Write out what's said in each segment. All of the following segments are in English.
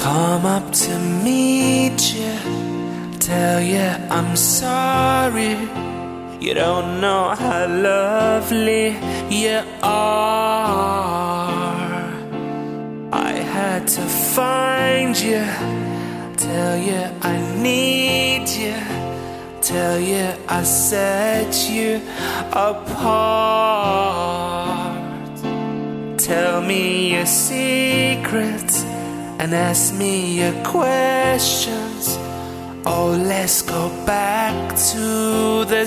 Come up to meet you, tell you I'm sorry. You don't know how lovely you are. I had to find you, tell you I need you, tell you I set you apart. Tell me your secrets and ask me your questions. Oh, let's go back to the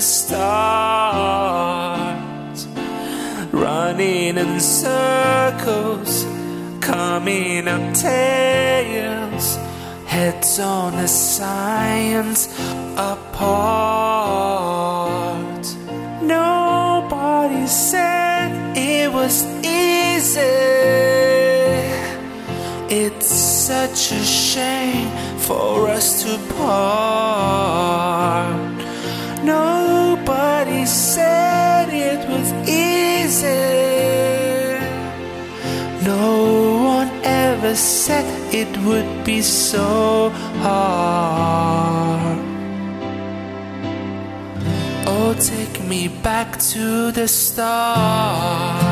start. Running in circles, coming up tails, heads on a science apart. Nobody said it was easy. It's such a shame for us to part. Nobody said it was easy. No one ever said it would be so hard. Oh, take me back to the start.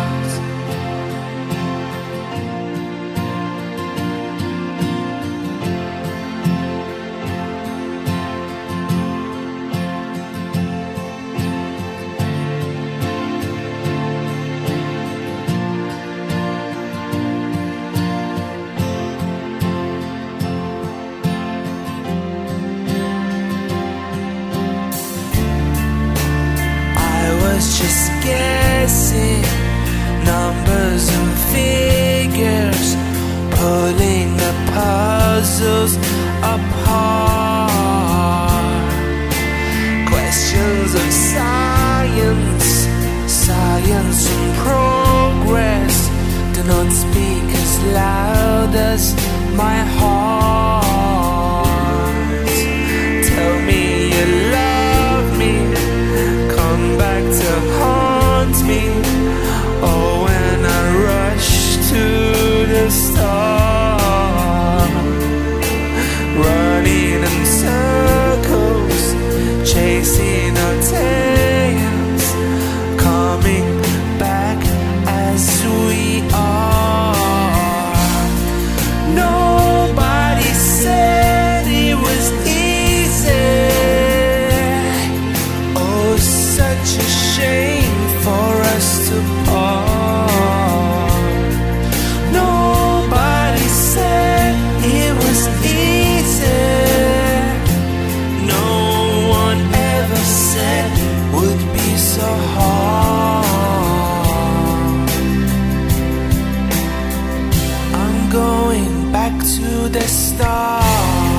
Just guessing numbers and figures, pulling the puzzles apart. Questions of science, science and progress do not speak as loud as my heart. Tell me you love me, come back to haunt me. Oh, when I rush to the start, running in circles, chasing our tails, coming back as we are. Nobody said it was easy. Such a shame for us to part. Nobody said it was easy. No one ever said it would be so hard. I'm going back to the start.